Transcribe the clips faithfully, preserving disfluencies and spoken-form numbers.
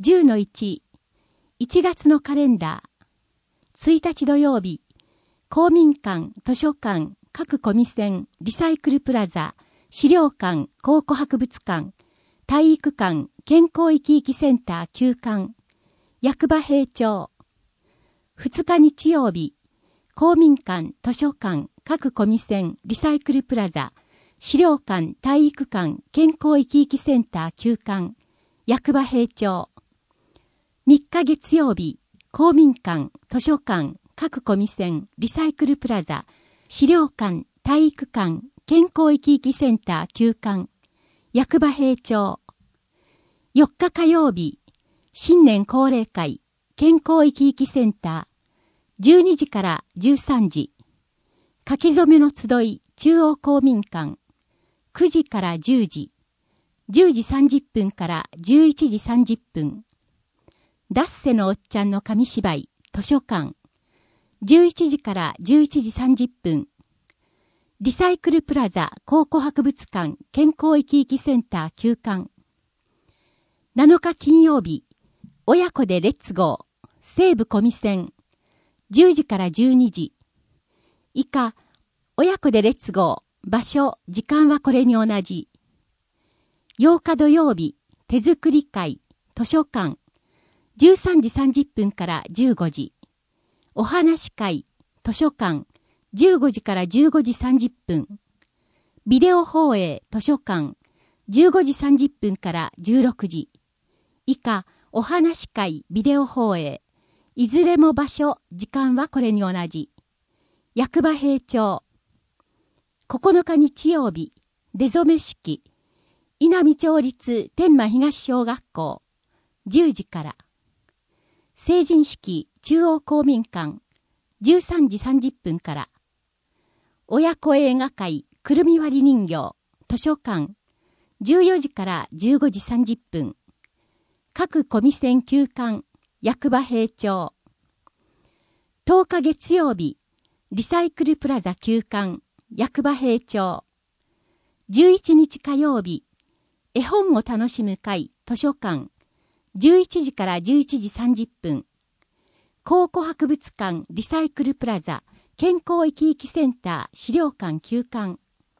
じゅうのいち、いちがつのカレンダー。ついたち土曜日、公民館、図書館、各コミセン、リサイクルプラザ、資料館、考古博物館、体育館、健康生き生きセンター休館、役場閉庁。ふつか日曜日、公民館、図書館、各コミセン、リサイクルプラザ、資料館、体育館、健康生き生きセンター休館、役場閉庁。みっか月曜日、公民館、図書館、各コミセン、リサイクルプラザ、資料館、体育館、健康生き生きセンター休館、役場閉庁。よっか火曜日、新年恒例会、健康生き生きセンター、じゅうにじからじゅうさんじ、書き初めの集い、中央公民館、くじからじゅうじ、じゅうじさんじゅっぷんからじゅういちじさんじゅっぷん、ダッセのおっちゃんの紙芝居、図書館、じゅういちじからじゅういちじさんじゅっぷん、リサイクルプラザ考古博物館健康生き生きセンター休館。なのか金曜日、親子でレッツゴー、西部コミセン、じゅうじからじゅうにじ。以下、親子でレッツゴー、場所、時間はこれに同じ。ようか土曜日、手作り会、図書館、じゅうさんじさんじゅっぷんからじゅうごじ。お話会、図書館、じゅうごじからじゅうごじさんじゅっぷん。ビデオ放映、図書館、じゅうごじさんじゅっぷんからじゅうろくじ。以下、お話会、ビデオ放映。いずれも場所、時間はこれに同じ。役場閉庁。ここのか日曜日、出初め式。稲美町立天満東小学校。じゅうじから。成人式、中央公民館。じゅうさんじさんじゅっぷんから。親子映画会、くるみ割り人形。図書館。じゅうよじからじゅうごじさんじゅっぷん。各コミセン休館、役場閉庁。とおか月曜日、リサイクルプラザ休館、役場閉庁。じゅういちにち火曜日、絵本を楽しむ会、図書館、じゅういちじからじゅういちじさんじゅっぷん。考古博物館、リサイクルプラザ、健康生き生きセンター、資料館休館。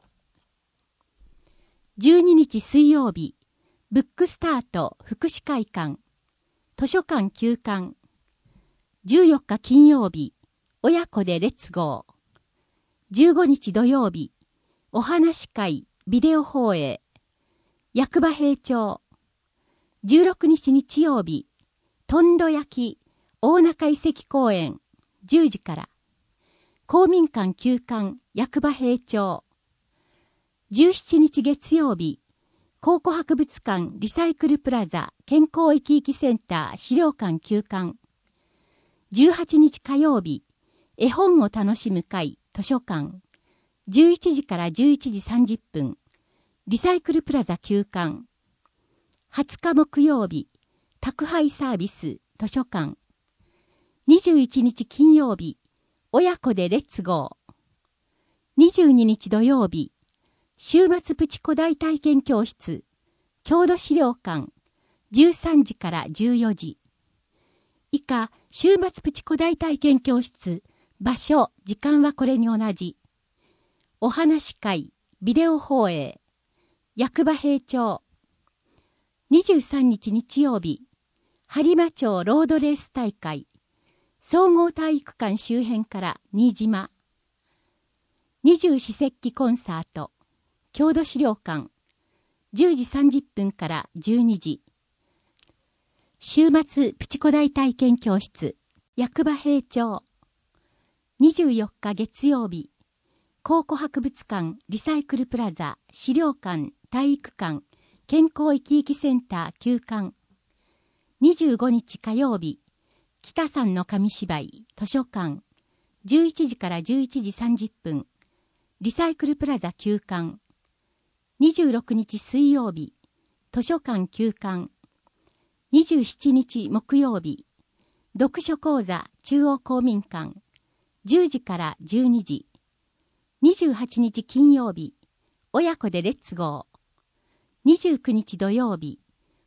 じゅうににち水曜日、ブックスタート福祉会館、図書館休館。じゅうよっか金曜日、親子でレッツゴー。じゅうごにち土曜日、お話会、ビデオ放映。役場閉庁。じゅうろくにち日曜日、とんど焼き、大中遺跡公園、じゅうじから。公民館休館、役場閉庁。じゅうしちにち月曜日、考古博物館リサイクルプラザ健康生き生きセンター資料館休館。じゅうはちにち火曜日、絵本を楽しむ会図書館。じゅういちじからじゅういちじさんじゅっぷん。リサイクルプラザ休館。はつか木曜日、宅配サービス図書館。にじゅういちにち金曜日、親子でレッツゴー。にじゅうににち土曜日、週末プチ古代体験教室、郷土資料館、じゅうさんじからじゅうよじ。以下、週末プチ古代体験教室、場所、時間はこれに同じ。お話会、ビデオ放映。役場閉庁。にじゅうさんにち日曜日、播磨町ロードレース大会、総合体育館周辺から新島。二十四節気コンサート。郷土資料館、じゅうじさんじゅっぷんからじゅうにじ。週末プチ古代体験教室、役場閉庁。にじゅうよっか月曜日、考古博物館リサイクルプラザ資料館体育館健康生き生きセンター休館。にじゅうごにち火曜日、北さんの紙芝居図書館、じゅういちじからじゅういちじさんじゅっぷん。リサイクルプラザ休館。にじゅうろくにち水曜日、図書館休館。にじゅうしちにち木曜日、読書講座中央公民館、じゅうじからじゅうにじ。にじゅうはちにち金曜日、親子でレッツゴー。にじゅうくにち土曜日、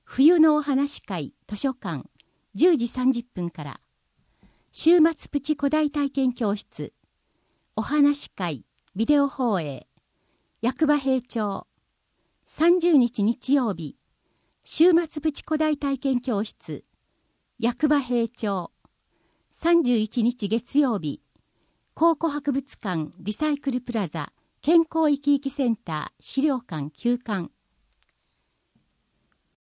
冬のお話会図書館じゅうじさんじゅっぷんから、週末プチ古代体験教室お話会ビデオ放映役場閉庁、さんじゅうにち日曜日週末プチ古代体験教室役場閉庁、さんじゅういちにち月曜日考古博物館リサイクルプラザ健康生き生きセンター資料館休館、